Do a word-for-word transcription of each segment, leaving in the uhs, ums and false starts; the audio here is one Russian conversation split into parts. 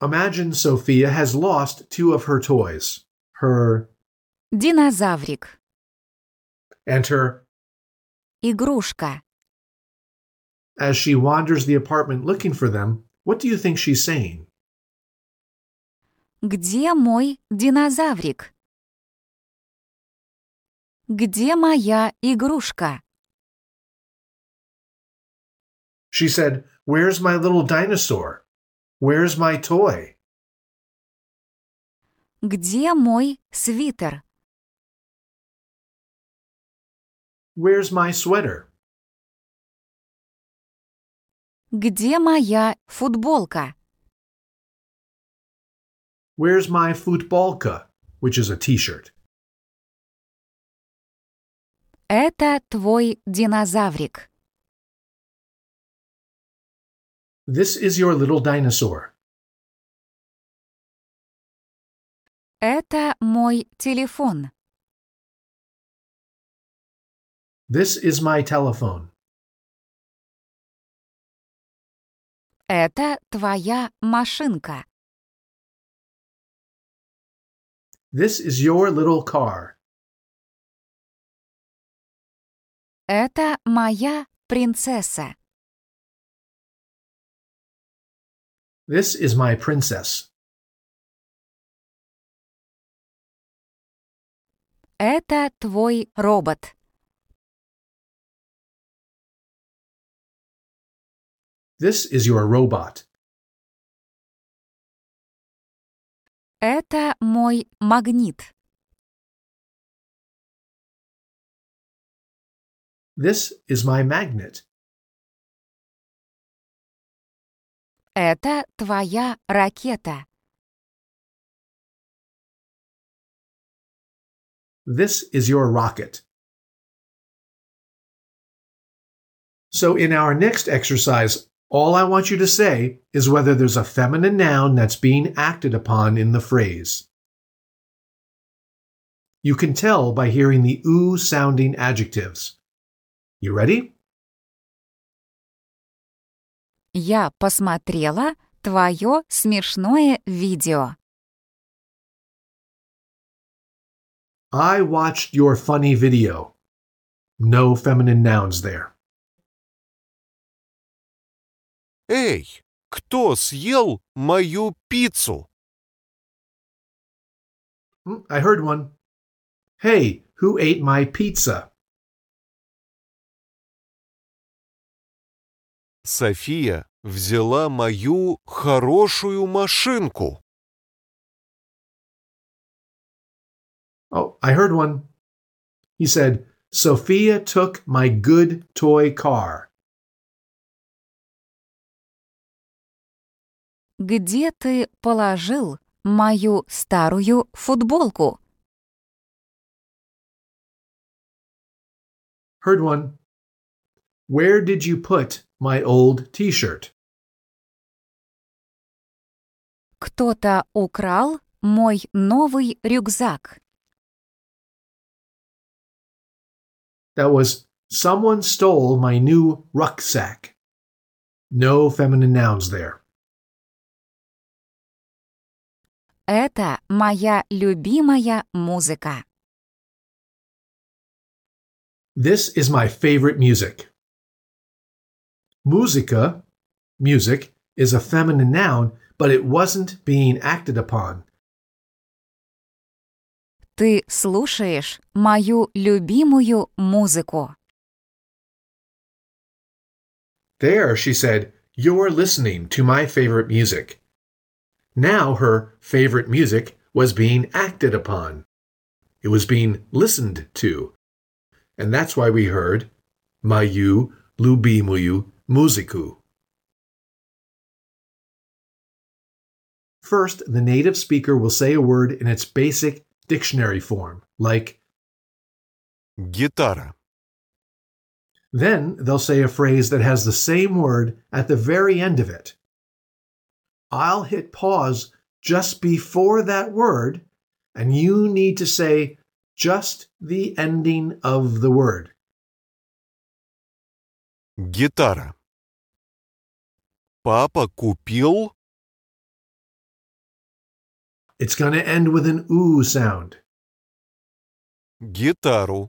Imagine Sophia has lost two of her toys, her Динозаврик. and her. Игрушка. As she wanders the apartment looking for them, what do you think she's saying? Где мой динозаврик? Где моя игрушка? She said, "Where's my little dinosaur? Where's my toy?" Где мой свитер? Where's my sweater? Где моя футболка? Where's my futbolka, which is a t-shirt? Это твой динозаврик. This is your little dinosaur. Это мой телефон. This is my telephone. Это твоя машинка. This is your little car. Это моя принцесса. This is my princess. Это твой робот. This is your robot. Это мой магнит. This is my magnet. Это твоя ракета. This is your rocket. So in our next exercise, all I want you to say is whether there's a feminine noun that's being acted upon in the phrase. You can tell by hearing the oo sounding adjectives. You ready? Я посмотрела твое смешное видео. I watched your funny video. No feminine nouns there. Эй, кто съел мою пиццу? Hmm, I heard one. Hey, who ate my pizza? София взяла мою хорошую машинку. Oh, I heard one. He said, Sophia took my good toy car. Где ты положил мою старую футболку? Heard one. Where did you put my old t-shirt? Кто-то украл мой новый рюкзак. That was, someone stole my new rucksack. No feminine nouns there. Это моя любимая музыка. This is my favorite music. Musica, music, is a feminine noun, but it wasn't being acted upon. Ты слушаешь мою любимую музыку. There, she said, you're listening to my favorite music. Now her favorite music was being acted upon. It was being listened to. And that's why we heard Mою любимую музыку. First, the native speaker will say a word in its basic dictionary form, like Гитара. Then they'll say a phrase that has the same word at the very end of it. I'll hit pause just before that word, and you need to say just the ending of the word. Гитара. Папа купил It's going to end with an oo sound. Гитару.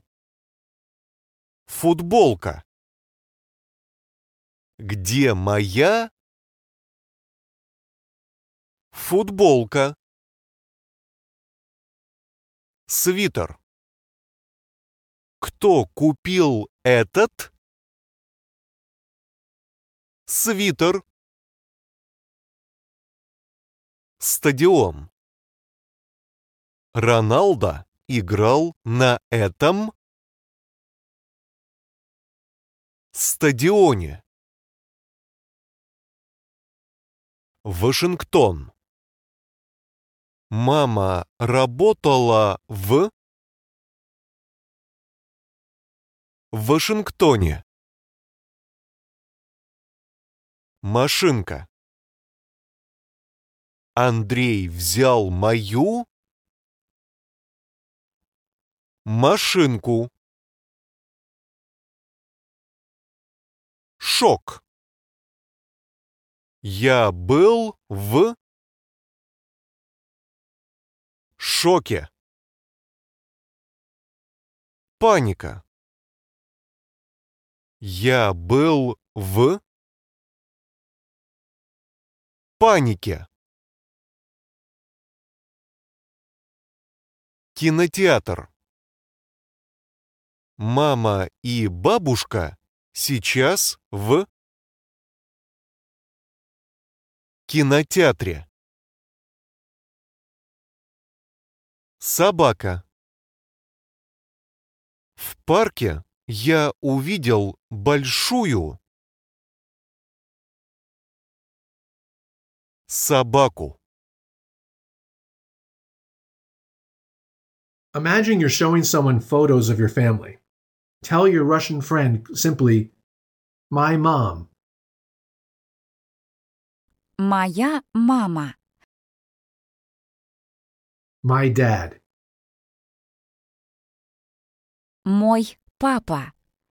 Футболка. Где моя футболка? Свитер. Кто купил этот свитер? Стадион. Роналдо играл на этом стадионе. Вашингтон. Мама работала в Вашингтоне. Машинка. Андрей взял мою машинку. Шок. Я был в шоке. Паника. Я был в панике. Кинотеатр. Мама и бабушка сейчас в кинотеатре. Собака. В парке я увидел большую собаку. Imagine you're showing someone photos of your family. Tell your Russian friend simply, my mom. Моя мама. My dad. Мой папа.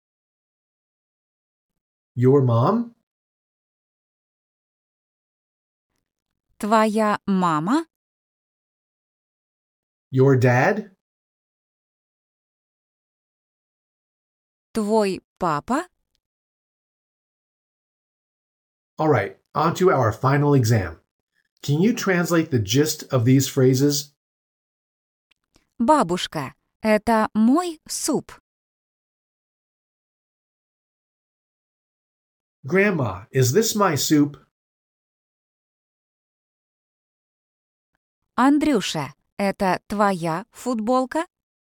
Your mom? Твоя мама. Your dad? Твой папа. All right, on to our final exam. Can you translate the gist of these phrases? Бабушка, это мой суп. Grandma, is this my soup? Андрюша, это твоя футболка?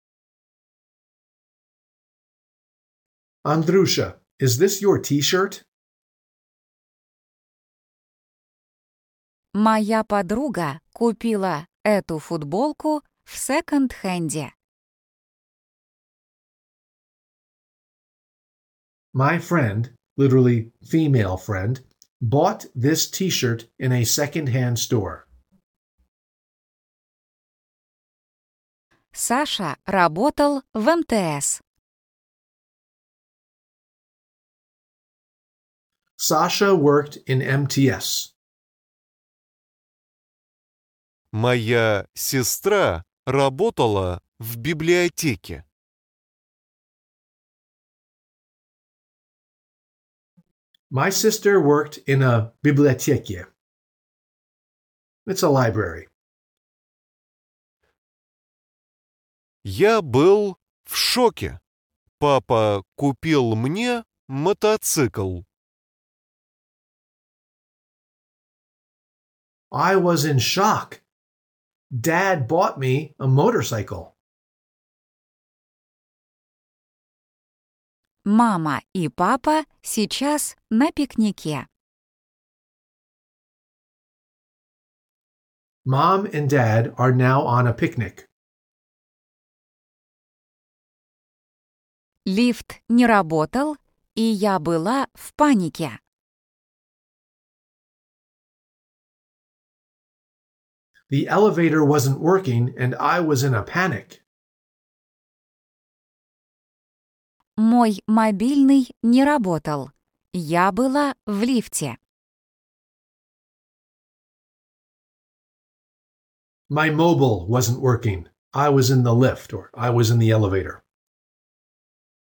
Andrusha, is this your t-shirt? Моя подруга купила эту футболку в секонд-хенде. My friend, literally female friend, bought this t-shirt in a second-hand store. Саша работал в эм тэ эс. Sasha worked in эм ти эс. Моя сестра работала в библиотеке. My sister worked in a biblioteke. It's a library. Я был в шоке. Папа купил мне мотоцикл. I was in shock. Dad bought me a motorcycle. Мама и папа сейчас на пикнике. Mom and Dad are now on a picnic. Лифт не работал, и я была в панике. The elevator wasn't working and I was in a panic. Мой мобильный не работал. Я была в лифте. My mobile wasn't working. I was in the lift or I was in the elevator.